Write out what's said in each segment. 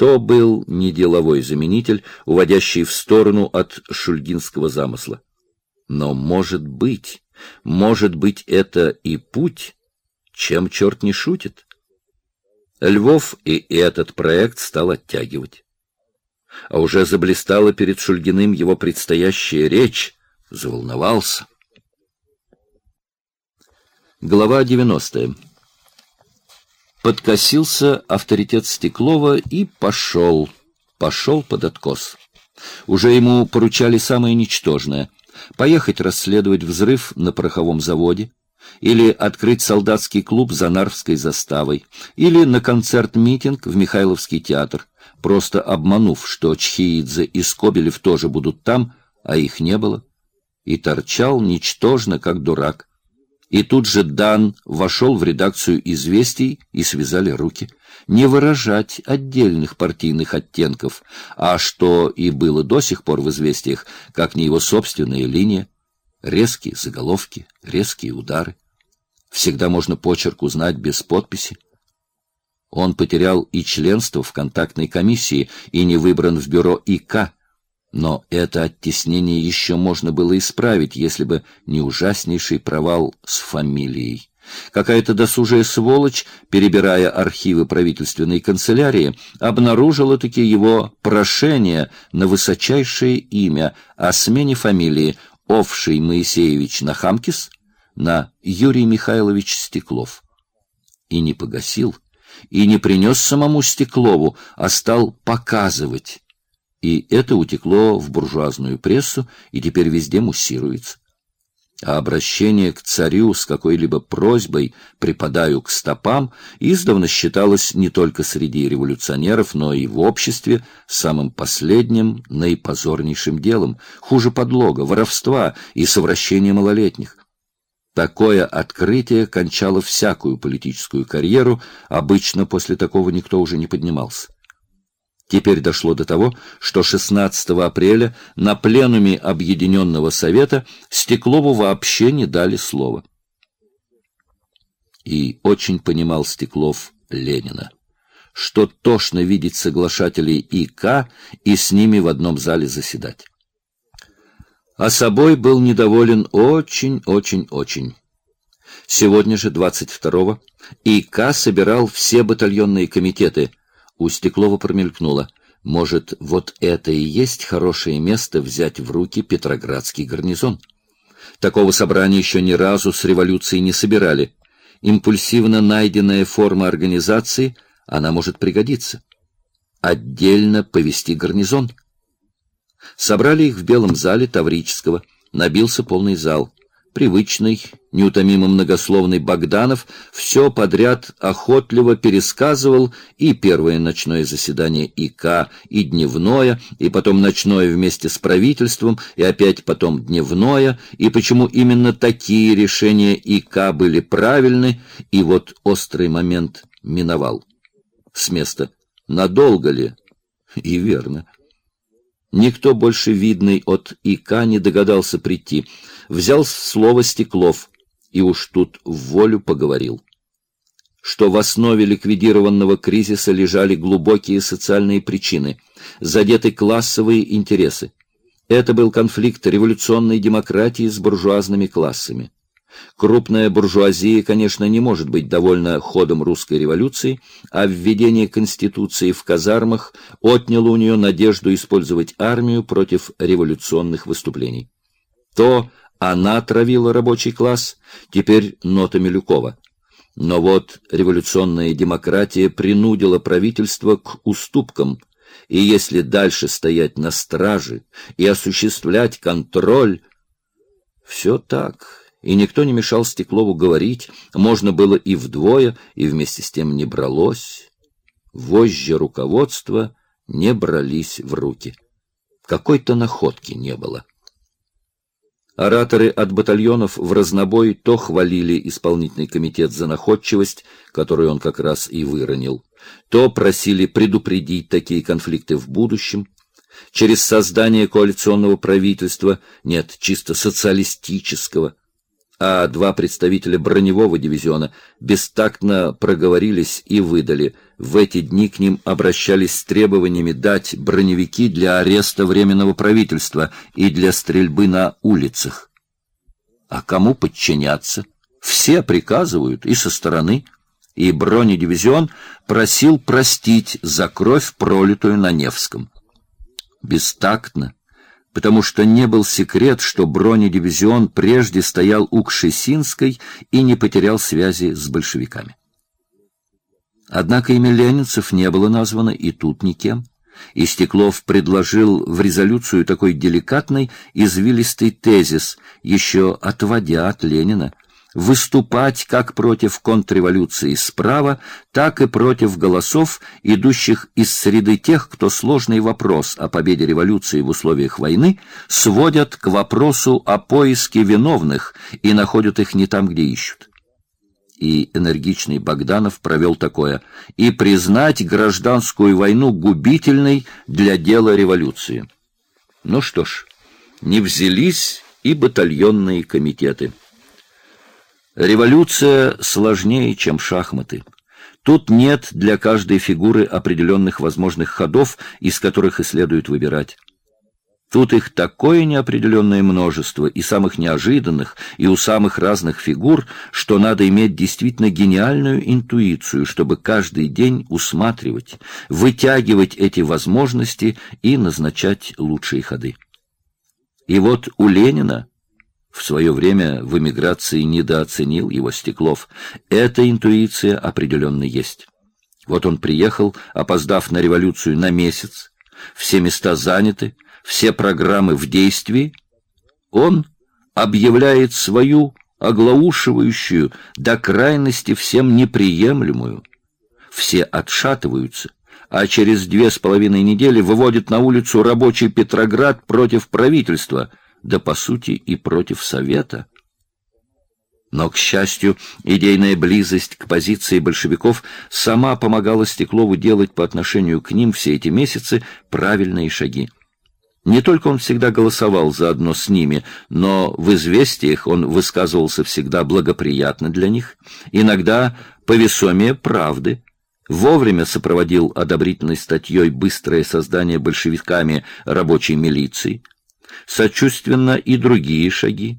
То был не деловой заменитель, уводящий в сторону от шульгинского замысла. Но может быть это и путь, чем черт не шутит. Львов и этот проект стал оттягивать. А уже заблистала перед Шульгиным его предстоящая речь, заволновался. Глава 90. Подкосился авторитет Стеклова и пошел под откос. Уже ему поручали самое ничтожное — поехать расследовать взрыв на пороховом заводе, или открыть солдатский клуб за Нарвской заставой, или на концерт-митинг в Михайловский театр, просто обманув, что Чхеидзе и Скобелев тоже будут там, а их не было, и торчал ничтожно, как дурак. И тут же Дан вошел в редакцию «Известий» и связали руки. Не выражать отдельных партийных оттенков, а что и было до сих пор в «Известиях», как не его собственная линия. Резкие заголовки, резкие удары. Всегда можно почерк узнать без подписи. Он потерял и членство в контактной комиссии, и не выбран в бюро ИК. Но это оттеснение еще можно было исправить, если бы не ужаснейший провал с фамилией. Какая-то досужая сволочь, перебирая архивы правительственной канцелярии, обнаружила-таки его прошение на высочайшее имя о смене фамилии Овший Моисеевич Нахамкис на Юрий Михайлович Стеклов. И не погасил, и не принес самому Стеклову, а стал показывать. И это утекло в буржуазную прессу и теперь везде муссируется. А обращение к царю с какой-либо просьбой «припадаю к стопам» издавна считалось не только среди революционеров, но и в обществе самым последним, наипозорнейшим делом, хуже подлога, воровства и совращения малолетних. Такое открытие кончало всякую политическую карьеру, обычно после такого никто уже не поднимался. Теперь дошло до того, что 16 апреля на пленуме Объединенного Совета Стеклову вообще не дали слова. И очень понимал Стеклов Ленина, что тошно видеть соглашателей ИК и с ними в одном зале заседать. А собой был недоволен очень. Сегодня же, 22-го, ИК собирал все батальонные комитеты. У Стеклова промелькнуло: может, вот это и есть хорошее место взять в руки Петроградский гарнизон. Такого собрания еще ни разу с революцией не собирали. Импульсивно найденная форма организации, она может пригодиться. Отдельно повести гарнизон. Собрали их в Белом зале Таврического. Набился полный зал. Привычный, неутомимо многословный Богданов все подряд охотливо пересказывал и первое ночное заседание ИК, и дневное, и потом ночное вместе с правительством, и опять потом дневное, и почему именно такие решения ИК были правильны, и вот острый момент миновал. С места. Надолго ли? И верно. Никто больше видный от ИК не догадался прийти. Взял слово Стеклов и уж тут в волю поговорил. Что в основе ликвидированного кризиса лежали глубокие социальные причины, задеты классовые интересы. Это был конфликт революционной демократии с буржуазными классами. Крупная буржуазия, конечно, не может быть довольна ходом русской революции, а введение Конституции в казармах отняло у нее надежду использовать армию против революционных выступлений. То она травила рабочий класс, теперь нота Милюкова. Но вот революционная демократия принудила правительство к уступкам, и если дальше стоять на страже и осуществлять контроль, все так. И никто не мешал Стеклову говорить, можно было и вдвое, и вместе с тем не бралось. Вожжи руководства не брались в руки. Какой-то находки не было. Ораторы от батальонов в разнобой то хвалили исполнительный комитет за находчивость, которую он как раз и выронил, то просили предупредить такие конфликты в будущем. Через создание коалиционного правительства, нет, чисто социалистического, а два представителя броневого дивизиона бестактно проговорились и выдали. В эти дни к ним обращались с требованиями дать броневики для ареста Временного правительства и для стрельбы на улицах. А кому подчиняться? Все приказывают и со стороны. И бронедивизион просил простить за кровь, пролитую на Невском. Бестактно, потому что не был секрет, что бронедивизион прежде стоял у Кшесинской и не потерял связи с большевиками. Однако имя ленинцев не было названо и тут никем, и Стеклов предложил в резолюцию такой деликатный, извилистый тезис, еще отводя от Ленина, выступать как против контрреволюции справа, так и против голосов, идущих из среды тех, кто сложный вопрос о победе революции в условиях войны сводят к вопросу о поиске виновных и находят их не там, где ищут. И энергичный Богданов провел такое: и признать гражданскую войну губительной для дела революции. Ну что ж, не взялись и батальонные комитеты. Революция сложнее, чем шахматы. Тут нет для каждой фигуры определенных возможных ходов, из которых и следует выбирать. Тут их такое неопределенное множество, и самых неожиданных, и у самых разных фигур, что надо иметь действительно гениальную интуицию, чтобы каждый день усматривать, вытягивать эти возможности и назначать лучшие ходы. И вот у Ленина, в свое время в эмиграции недооценил его Стеклов, эта интуиция определенно есть. Вот он приехал, опоздав на революцию на месяц, все места заняты, все программы в действии. Он объявляет свою оглаушивающую, до крайности всем неприемлемую. Все отшатываются, а через 2,5 недели выводит на улицу рабочий Петроград против правительства, да по сути и против Совета. Но, к счастью, идейная близость к позиции большевиков сама помогала Стеклову делать по отношению к ним все эти месяцы правильные шаги. Не только он всегда голосовал заодно с ними, но в известиях он высказывался всегда благоприятно для них, иногда повесомее правды, вовремя сопроводил одобрительной статьей быстрое создание большевиками рабочей милиции, сочувственно и другие шаги.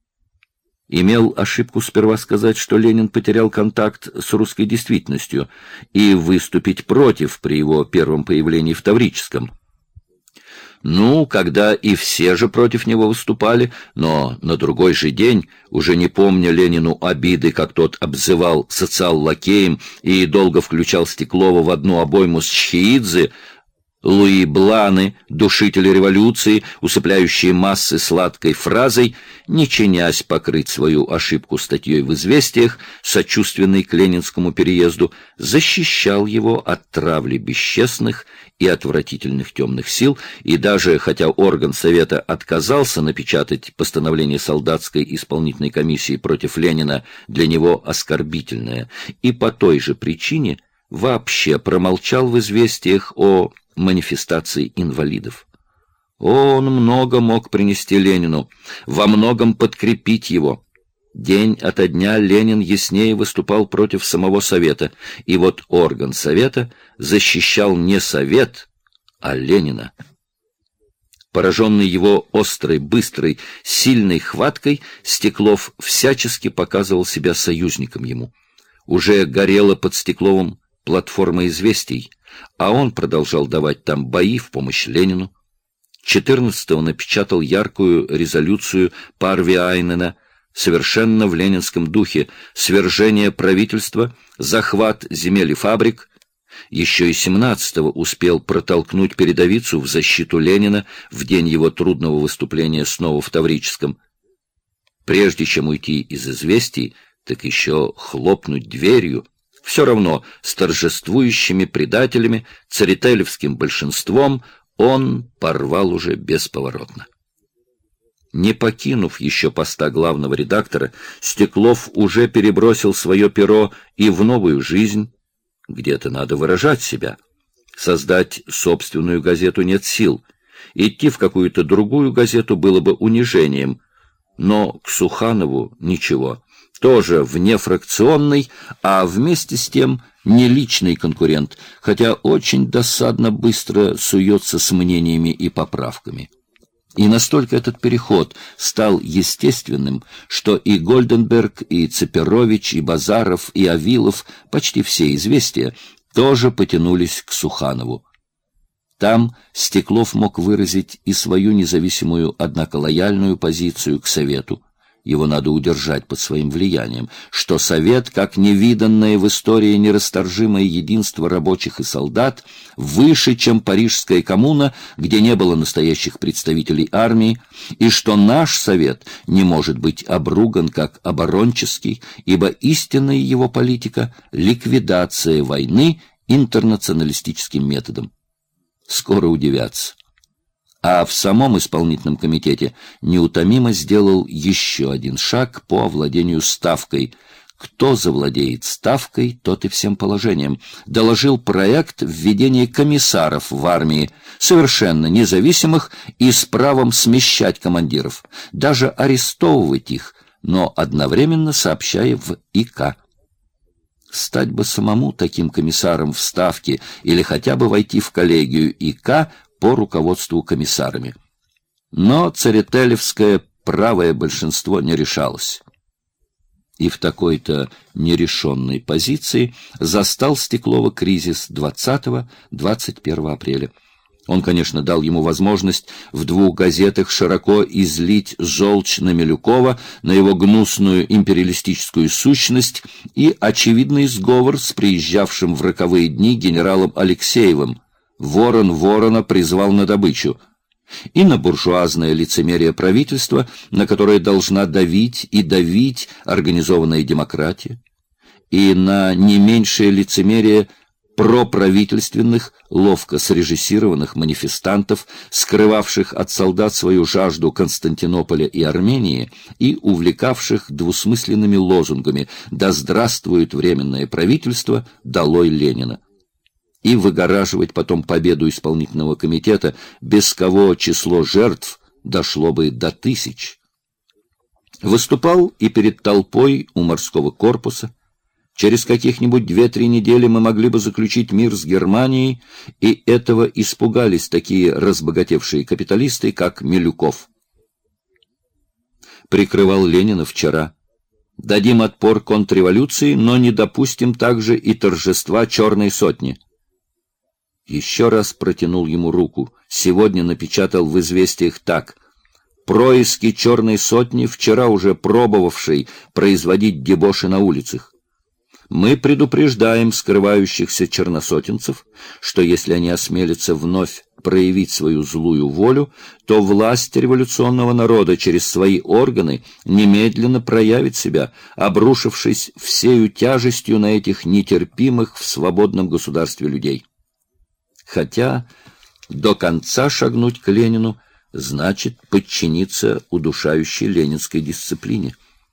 Имел ошибку сперва сказать, что Ленин потерял контакт с русской действительностью, и выступить против при его первом появлении в Таврическом. Ну, когда и все же против него выступали, но на другой же день, уже не помня Ленину обиды, как тот обзывал социал-лакеем и долго включал Стеклова в одну обойму с Чхеидзе, Луи Бланы, душители революции, усыпляющие массы сладкой фразой, не чинясь покрыть свою ошибку статьей в «Известиях», сочувственной к ленинскому переезду, защищал его от травли бесчестных и отвратительных темных сил, и даже, хотя орган Совета отказался напечатать постановление солдатской исполнительной комиссии против Ленина, для него оскорбительное, и по той же причине вообще промолчал в «Известиях» о манифестации инвалидов. Он много мог принести Ленину, во многом подкрепить его. День ото дня Ленин яснее выступал против самого Совета, и вот орган Совета защищал не Совет, а Ленина. Пораженный его острой, быстрой, сильной хваткой, Стеклов всячески показывал себя союзником ему. Уже горела под Стекловым платформа известий, а он продолжал давать там бои в помощь Ленину. 14-го напечатал яркую резолюцию Парвиайнена, совершенно в ленинском духе: свержение правительства, захват земель и фабрик. Еще и 17-го успел протолкнуть передовицу в защиту Ленина в день его трудного выступления снова в Таврическом. Прежде чем уйти из известий, так еще хлопнуть дверью, все равно с торжествующими предателями, церетелевским большинством, он порвал уже бесповоротно. Не покинув еще поста главного редактора, Стеклов уже перебросил свое перо и в новую жизнь. Где-то надо выражать себя. Создать собственную газету нет сил. Идти в какую-то другую газету было бы унижением. но к Суханову ничего. Тоже внефракционный, а вместе с тем не личный конкурент, хотя очень досадно быстро суется с мнениями и поправками. И настолько этот переход стал естественным, что и Гольденберг, и Цеперович, и Базаров, и Авилов, почти все известия, тоже потянулись к Суханову. Там Стеклов мог выразить и свою независимую, однако лояльную позицию к Совету. Его надо удержать под своим влиянием, что Совет, как невиданное в истории нерасторжимое единство рабочих и солдат, выше, чем Парижская коммуна, где не было настоящих представителей армии, и что наш Совет не может быть обруган как оборонческий, ибо истинная его политика — ликвидация войны интернационалистическим методом. Скоро удивятся. А в самом исполнительном комитете неутомимо сделал еще один шаг по овладению ставкой. Кто завладеет ставкой, тот и всем положением. Доложил проект введения комиссаров в армии, совершенно независимых и с правом смещать командиров, даже арестовывать их, но одновременно сообщая в ИК. Стать бы самому таким комиссаром в ставке или хотя бы войти в коллегию ИК по руководству комиссарами. Но церетелевское правое большинство не решалось. И в такой-то нерешенной позиции застал Стеклова кризис 20-21 апреля. Он, конечно, дал ему возможность в 2 газетах широко излить желчь на Милюкова, на его гнусную империалистическую сущность и очевидный сговор с приезжавшим в роковые дни генералом Алексеевым. Ворон ворона призвал на добычу. И на буржуазное лицемерие правительства, на которое должна давить и давить организованная демократия, и на не меньшее лицемерие проправительственных, ловко срежиссированных манифестантов, скрывавших от солдат свою жажду Константинополя и Армении и увлекавших двусмысленными лозунгами «Да здравствует Временное правительство! Долой Ленина!» и выгораживать потом победу исполнительного комитета, без кого число жертв дошло бы до 1000. Выступал и перед толпой у морского корпуса. Через каких-нибудь 2-3 недели мы могли бы заключить мир с Германией, и этого испугались такие разбогатевшие капиталисты, как Милюков. Прикрывал Ленина вчера. Дадим отпор контрреволюции, но не допустим также и торжества Черной сотни. Еще раз протянул ему руку. Сегодня напечатал в «Известиях» так: «Происки Черной сотни, вчера уже пробовавшей производить дебоши на улицах. Мы предупреждаем скрывающихся черносотенцев, что если они осмелятся вновь проявить свою злую волю, то власть революционного народа через свои органы немедленно проявит себя, обрушившись всею тяжестью на этих нетерпимых в свободном государстве людей». Хотя до конца шагнуть к Ленину значит подчиниться удушающей ленинской дисциплине.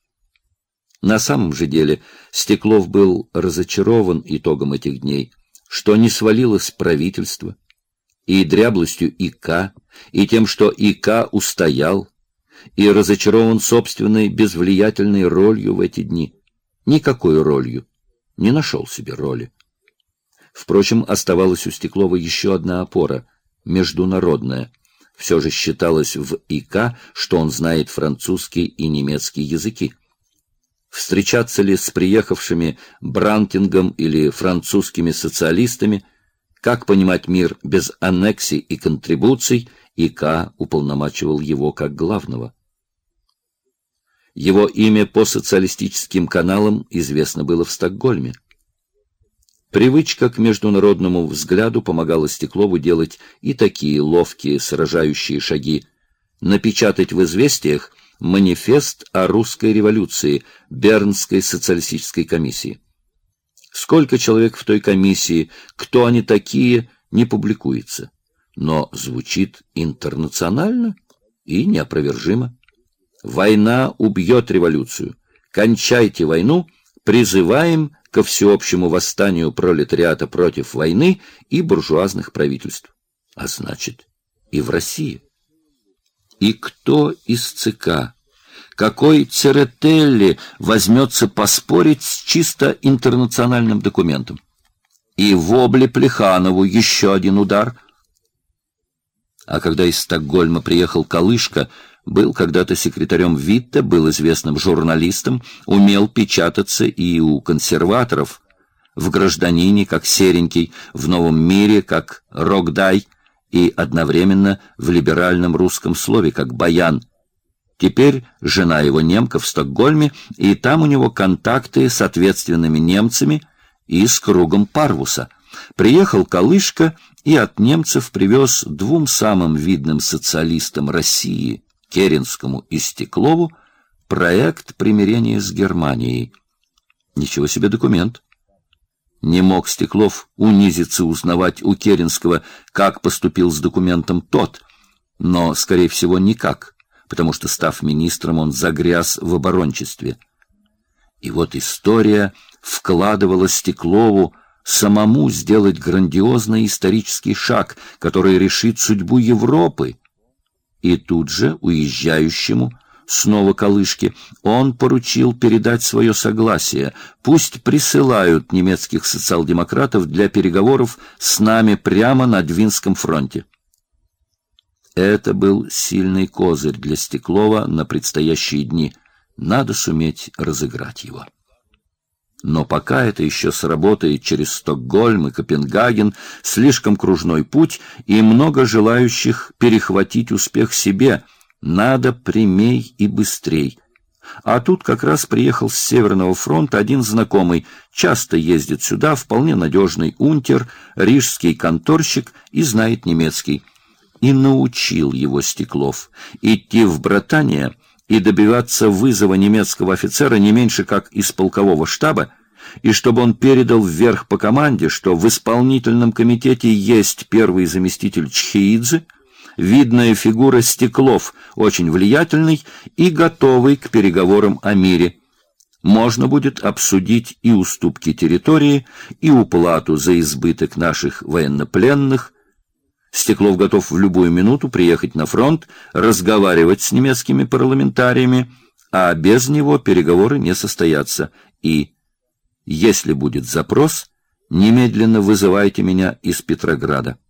На самом же деле Стеклов был разочарован итогом этих дней, что не свалилось правительство, и дряблостью ИК, и тем, что ИК устоял, и разочарован собственной безвлиятельной ролью в эти дни. Никакой ролью. Не нашел себе роли. Впрочем, оставалась у Стеклова еще одна опора — международная. Все же считалось в ИК, что он знает французский и немецкий языки. Встречаться ли с приехавшими Брантингом или французскими социалистами, как понимать мир без аннексий и контрибуций, ИК уполномачивал его как главного. Его имя по социалистическим каналам известно было в Стокгольме. Привычка к международному взгляду помогала Стеклову делать и такие ловкие сражающие шаги. Напечатать в «Известиях» манифест о русской революции Бернской социалистической комиссии. Сколько человек в той комиссии, кто они такие, не публикуется. Но звучит интернационально и неопровержимо. Война убьет революцию. Кончайте войну, призываем ко всеобщему восстанию пролетариата против войны и буржуазных правительств. А значит, и в России. И кто из ЦК, Какой Церетелли возьмется поспорить с чисто интернациональным документом? И вобле Плеханову еще один удар. А когда из Стокгольма приехал Калышка, был когда-то секретарем Витте, был известным журналистом, умел печататься и у консерваторов, в «Гражданине» как Серенький, в «Новом мире» как Рогдай и одновременно в либеральном русском слове как Баян. Теперь жена его немка в Стокгольме, и там у него контакты с ответственными немцами и с кругом Парвуса. Приехал Калышка и от немцев привез двум самым видным социалистам России, Керенскому и Стеклову, проект примирения с Германией. Ничего себе документ! Не мог Стеклов унизиться узнавать у Керенского, как поступил с документом тот, но, скорее всего, никак, потому что, став министром, он загряз в оборончестве. И вот история вкладывала Стеклову самому сделать грандиозный исторический шаг, который решит судьбу Европы. И тут же уезжающему, снова Калышке, он поручил передать свое согласие. Пусть присылают немецких социал-демократов для переговоров с нами прямо на Двинском фронте. Это был сильный козырь для Стеклова на предстоящие дни. Надо суметь разыграть его. Но пока это еще сработает через Стокгольм и Копенгаген, слишком кружной путь и много желающих перехватить успех себе. Надо прямей и быстрей. А тут как раз приехал с Северного фронта один знакомый, часто ездит сюда, вполне надежный унтер, рижский конторщик и знает немецкий. И научил его Стеклов идти в братание и добиваться вызова немецкого офицера не меньше как из полкового штаба, и чтобы он передал вверх по команде, что в исполнительном комитете есть первый заместитель Чхеидзе, видная фигура Стеклов, очень влиятельный и готовый к переговорам о мире. Можно будет обсудить и уступки территории, и уплату за избыток наших военнопленных. Стеклов готов в любую минуту приехать на фронт, разговаривать с немецкими парламентариями, а без него переговоры не состоятся. И, если будет запрос, немедленно вызывайте меня из Петрограда.